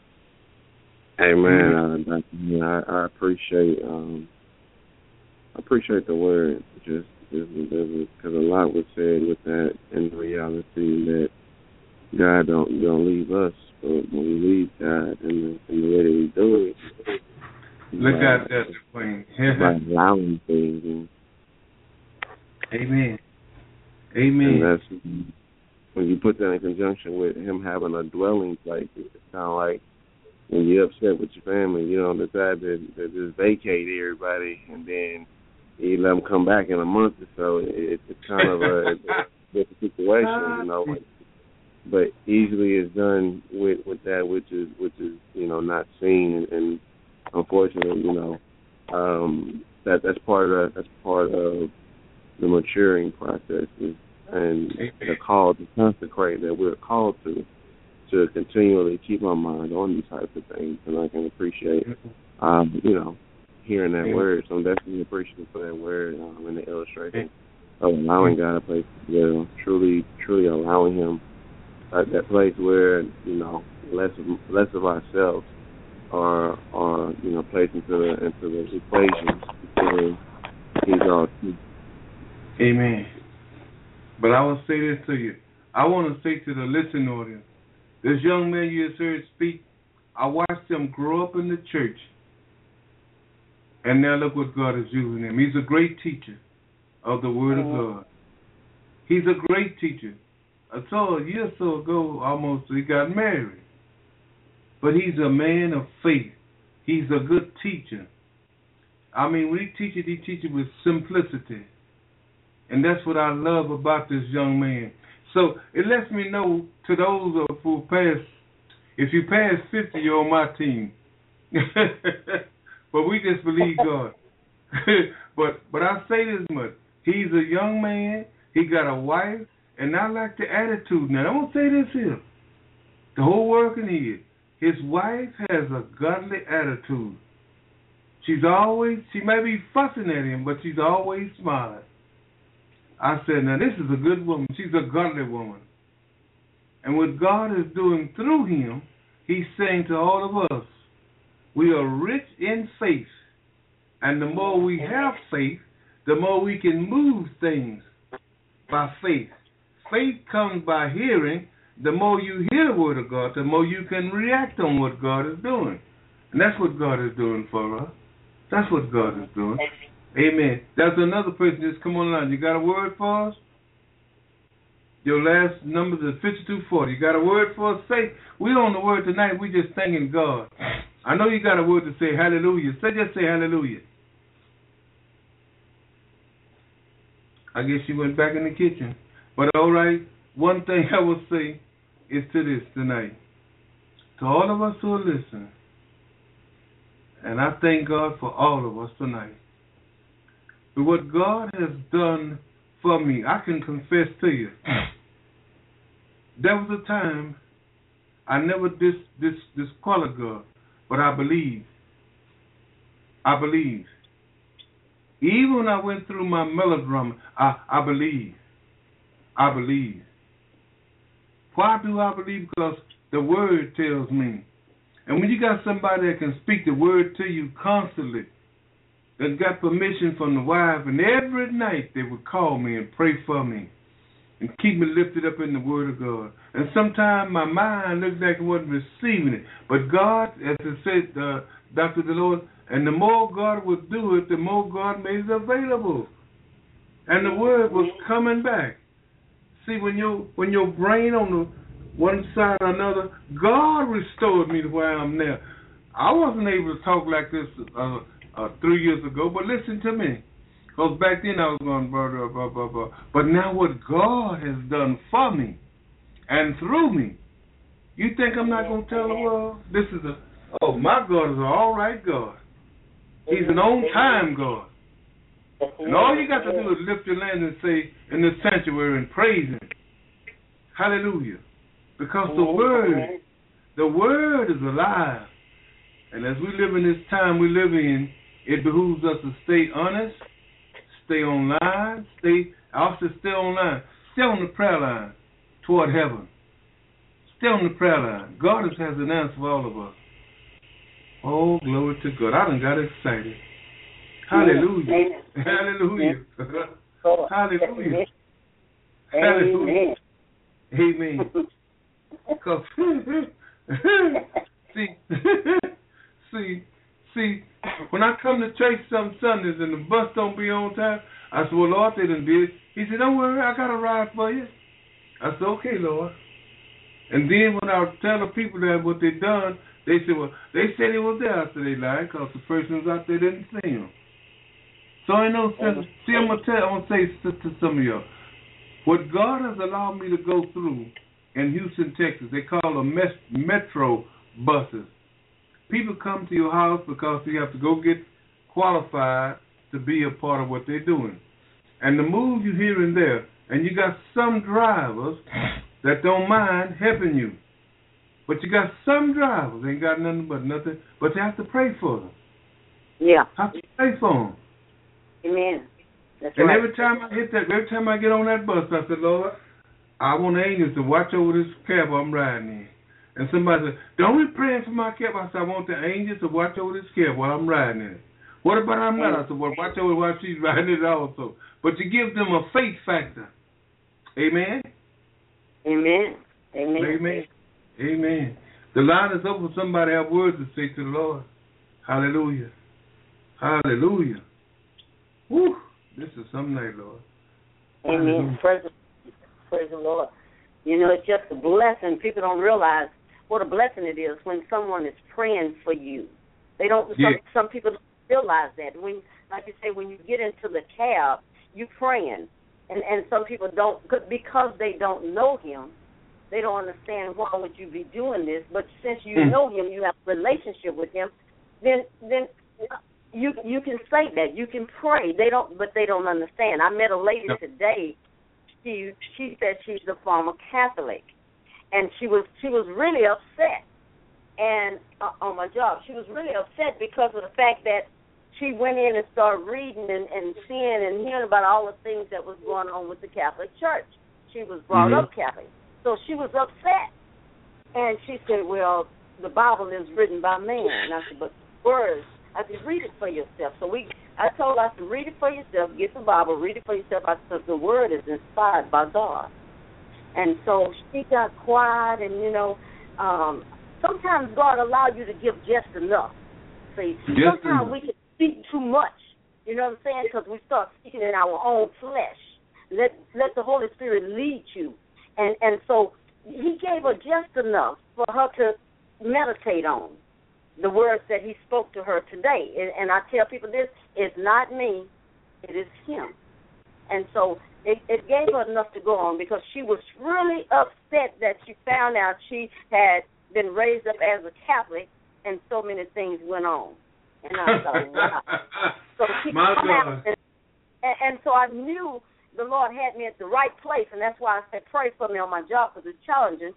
Amen. Amen. I, I appreciate um, I appreciate the word. Just because a lot was said with that, in reality that God don't don't leave us, but when we leave God and the, and the way that we do it. Look at that, Queen. By allowing things. And, Amen. Amen. And that's when you put that in conjunction with Him having a dwelling place. It's kind of like when you're upset with your family, you don't decide to, to just vacate everybody and then you let them come back in a month or so. It, it's kind of a, a different situation, you know. But easily it's done with, with that which is which is you know not seen, and, and unfortunately, you know, um, that that's part of that's part of the maturing processes and the call to consecrate that we're called to to continually keep our mind on these types of things. And I can appreciate, um, you know, hearing that yeah. word. So I'm definitely appreciative for that word um, and the illustration of allowing God a place to dwell, truly, truly allowing Him uh, that place where, you know, less of, less of ourselves are, are you know, placed into the, into the equation because He's all true. Amen. But I will say this to you. I want to say to the listening audience, this young man you just heard speak, I watched him grow up in the church. And now look what God is using him. He's a great teacher of the Word of God. He's a great teacher. I saw a year or so ago almost he got married. But he's a man of faith. He's a good teacher. I mean, when he teaches, he teaches with simplicity. And that's what I love about this young man. So it lets me know to those who pass, if you pass fifty, you're on my team. But we just believe God. but but I say this much. He's a young man. He got a wife. And I like the attitude. Now, I'm going to say this here. The whole world can hear. His wife has a godly attitude. She's always, she may be fussing at him, but she's always smiling. I said, now this is a good woman. She's a godly woman. And what God is doing through him, He's saying to all of us, we are rich in faith. And the more we have faith, the more we can move things by faith. Faith comes by hearing. The more you hear the Word of God, the more you can react on what God is doing. And that's what God is doing for us. That's what God is doing. Amen. That's another person just come on line. You got a word for us? Your last number is fifty-two forty. You got a word for us? Say, we on the word tonight. We just thanking God. I know you got a word to say hallelujah. Say, just say hallelujah. I guess you went back in the kitchen. But all right, one thing I will say is to this tonight. To all of us who are listening, and I thank God for all of us tonight. But what God has done for me, I can confess to you. There was a time I never dis, dis, disqualified God, but I believe. I believe. Even when I went through my melodrama, I, I believe. I believe. Why do I believe? Because the word tells me. And when you got somebody that can speak the word to you constantly, that got permission from the wife, and every night they would call me and pray for me and keep me lifted up in the word of God. And sometimes my mind looked like it wasn't receiving it. But God, as it said, uh, Doctor Dolores, and the more God would do it, the more God made it available. And the word was coming back. See, when your when your brain on the one side or another, God restored me to where I am now. I wasn't able to talk like this uh, uh, three years ago, but listen to me. Because back then I was going, blah, blah, blah, blah, blah. But now what God has done for me and through me, you think I'm not going to tell the world? This is a, oh, my God is an all right God. He's an on-time God. And all you got to do is lift your hand and say in the sanctuary and praise Him. Hallelujah. Because the Word, the Word is alive. And as we live in this time we live in, it behooves us to stay honest, stay online, stay, I also stay online, stay on the prayer line toward heaven. Stay on the prayer line. God has an answer for all of us. Oh, glory to God. I done got excited. Hallelujah. Amen. Hallelujah. Hallelujah. Hallelujah. Amen. Because, see, see, see, when I come to church some Sundays and the bus don't be on time, I said, well, Lord, they done did. He said, don't worry, I got a ride for you. I said, okay, Lord. And then when I tell the people that what they done, they said, well, they said he was there. I said, they lied because the person was out there didn't see him. So I know, see, I'm going to tell, I'm going to say to, to some of y'all, what God has allowed me to go through in Houston, Texas, they call them metro buses. People come to your house because you have to go get qualified to be a part of what they're doing. And the move you here and there, and you got some drivers that don't mind helping you. But you got some drivers, ain't got nothing but nothing, but you have to pray for them. Yeah. Have to pray for them. Amen. That's and right. every time I hit that, every time I get on that bus, I said, Lord, I want the angels to watch over this cab I'm riding in. And somebody said, don't be praying for my cab. I said, I want the angels to watch over this cab while I'm riding in it. What about I'm not? I said, well, watch over while she's riding it also. But you give them a faith factor. Amen? Amen. Amen. Amen. Amen. The line is open. Somebody have words to say to the Lord. Hallelujah. Hallelujah. Woo. This is some night, Lord. Amen. Praise, praise the Lord. You know, it's just a blessing. People don't realize what a blessing it is when someone is praying for you. They don't. Some, yeah. some people don't realize that. When, like you say, when you get into the cab, you praying, and and some people don't, because they don't know Him. They don't understand why would you be doing this. But since you mm. know Him, you have a relationship with Him. Then then you you can say that. You can pray. They don't, but they don't understand. I met a lady no. today. She she said she's a former Catholic, and she was she was really upset. And uh, on my job, she was really upset because of the fact that she went in and started reading and, and seeing and hearing about all the things that was going on with the Catholic Church. She was brought mm-hmm. up Catholic, so she was upset. And she said, "Well, the Bible is written by man." And I said, "But words." I said, "Read it for yourself." So we, I told her, I said, "Read it for yourself. Get the Bible. Read it for yourself." I said, "The Word is inspired by God." And so she got quiet, and you know, um, sometimes God allows you to give just enough. See, just sometimes enough. we can speak too much. You know what I'm saying? Because we start speaking in our own flesh. Let let the Holy Spirit lead you, and and so He gave her just enough for her to meditate on the words that He spoke to her today. And, and I tell people this, it's not me, it is Him. And so it, it gave her enough to go on, because she was really upset that she found out she had been raised up as a Catholic and so many things went on. And I thought, wow. So she My come God. out and, and, and so I knew the Lord had me at the right place, and that's why I said pray for me on my job, because it's challenging.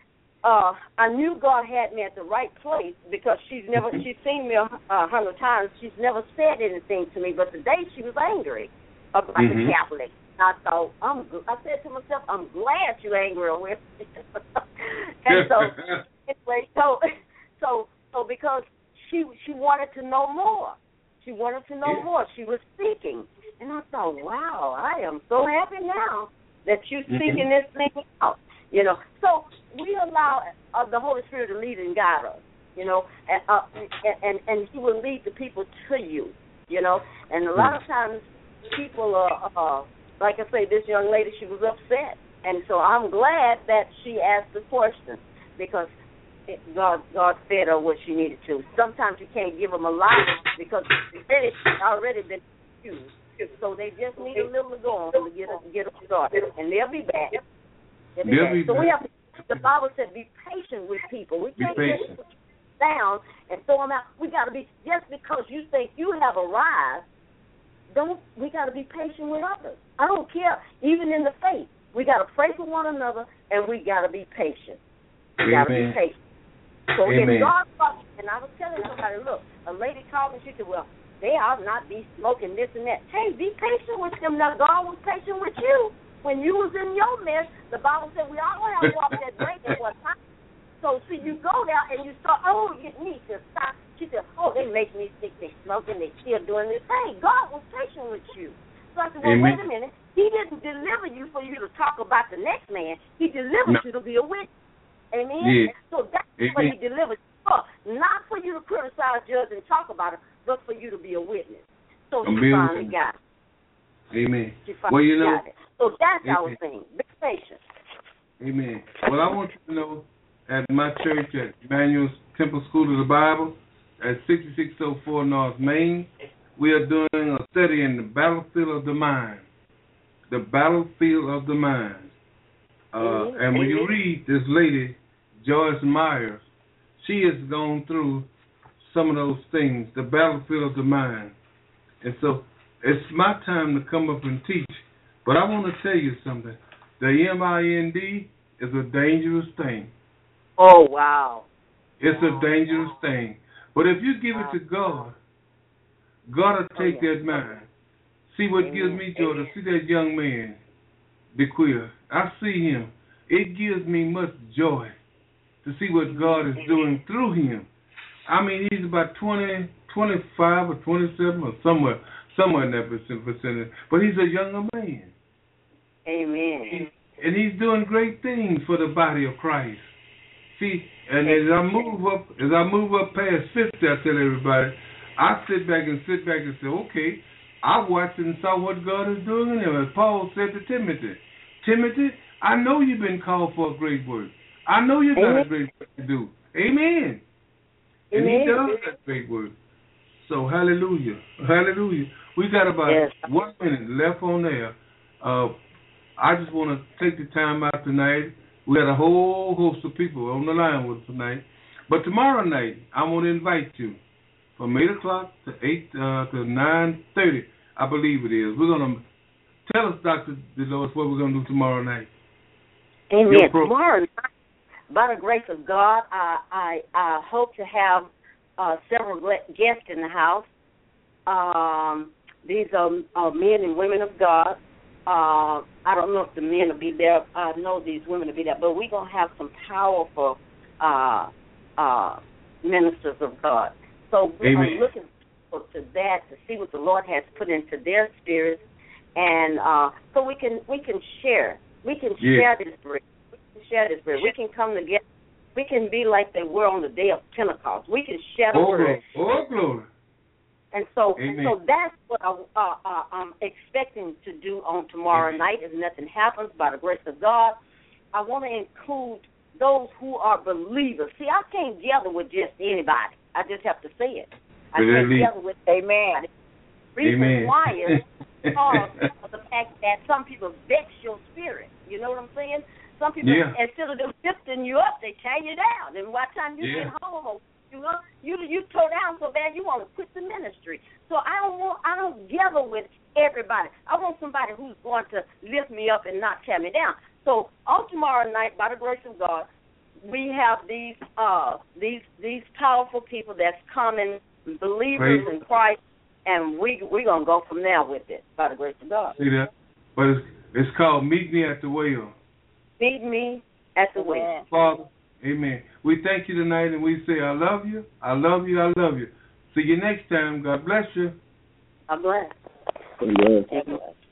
Uh, I knew God had me at the right place, because she's never she's seen me a, a hundred times. She's never said anything to me, but today she was angry about mm-hmm. the Catholic. I thought, I'm. I said to myself, I'm glad you angry with me. And so, anyway, so, so, so because she she wanted to know more. She wanted to know more. She was seeking, and I thought, wow, I am so happy now that you're seeking this thing out. You know, so we allow uh, the Holy Spirit to lead and guide us. You know, and, uh, and and and He will lead the people to you. You know, and a lot of times people are, uh, like I say, this young lady, she was upset, and so I'm glad that she asked the question because it, God God fed her what she needed to. Sometimes you can't give them a lot because it's already been used. So they just need a little to go on to get them, get them started, and they'll be back. They'll be They'll back. be So back. we have to, the Bible said, be patient with people. We can't just put down and throw them out. We got to be, just because you think you have arrived, don't we got to be patient with others. I don't care, even in the faith. We got to pray for one another, and we got to be patient. We got to be patient. So Amen. if God, and I was telling somebody, look, a lady called me, she said, well, they ought not be smoking this and that. Hey, be patient with them. Now, God was patient with you. When you was in your mess, the Bible said we all have walked that break at one time. So, see, you go there and you start, oh, you need to stop. She said, oh, they make me sick. They smoking. They still doing this. Hey, God was patient with you. So I said, well, Amen. wait a minute. He didn't deliver you for you to talk about the next man. He delivered No. you to be a witness. Amen? Yeah. So that's Amen. what he delivered you for. Not for you to criticize, judge, and talk about it, but for you to be a witness. So she finally got it. Amen. She finally Well, you know, got it. So that's Amen. our thing. Be patient. Amen. Well, I want you to know, at my church at Emmanuel's Temple School of the Bible at sixty-six oh four North Main, we are doing a study in the battlefield of the mind. The battlefield of the mind. Uh, Mm-hmm. and when you Amen. read this lady, Joyce Myers, she has gone through some of those things, the battlefield of the mind. And so it's my time to come up and teach. But I want to tell you something. The M I N D is a dangerous thing. Oh, wow. It's wow. a dangerous thing. But if you give wow. it to God, God will take oh, yeah. that mind. See what Amen. gives me joy Amen. to see that young man, DeQuil. I see him. It gives me much joy to see what God is doing through him. I mean, he's about twenty, twenty-five or twenty-seven or somewhere, somewhere in that vicinity. But he's a younger man. Amen. He, and he's doing great things for the body of Christ. See, and as I move up, as I move up past fifty, I tell everybody, I sit back and sit back and say, okay, I watched and saw what God is doing in him. As Paul said to Timothy, Timothy, I know you've been called for a great work. I know you got Amen. a great work to do. Amen. And Amen. he does that great work. So hallelujah, hallelujah. We got about yes. one minute left on there. Uh, I just want to take the time out tonight. We got a whole host of people on the line with us tonight. But tomorrow night, I want to invite you from eight o'clock to eight uh, to nine thirty, I believe it is. We're going to tell us, Doctor Dolores, what we're going to do tomorrow night. Amen. Tomorrow night, by the grace of God, I I, I hope to have uh, several guests in the house. Um, these are, are men and women of God. Uh, I don't know if the men will be there. I know these women will be there, but we're going to have some powerful uh, uh, ministers of God. So Amen. I'm looking forward to that, to see what the Lord has put into their spirits, and uh, so we can we can share. We can yeah. share this bread. We can share this bread. We can come together. We can be like they were on the day of Pentecost. We can share the oh, word. Oh, glory. And so, Amen. so that's what I, uh, uh, I'm expecting to do on tomorrow Amen. night. If nothing happens, by the grace of God, I want to include those who are believers. See, I can't gather with just anybody. I just have to say it. I can't gather with Amen. Reason Amen. why is because of the fact that some people vex your spirit. You know what I'm saying? Some people, yeah. instead of them lifting you up, they tear you down. And by the time you yeah. get home, you know, you you tore down so bad you want to quit the ministry. So I don't want I don't gather with everybody. I want somebody who's going to lift me up and not tear me down. So on tomorrow night, by the grace of God, we have these uh these these powerful people that's coming, believers Praise. in Christ, and we we're gonna go from there with it by the grace of God. See that? But it's, it's called Meet Me at the Well. Meet me at the well. Father, amen. We thank you tonight, and we say, I love you, I love you, I love you. See you next time. God bless you. God bless. God bless. God bless.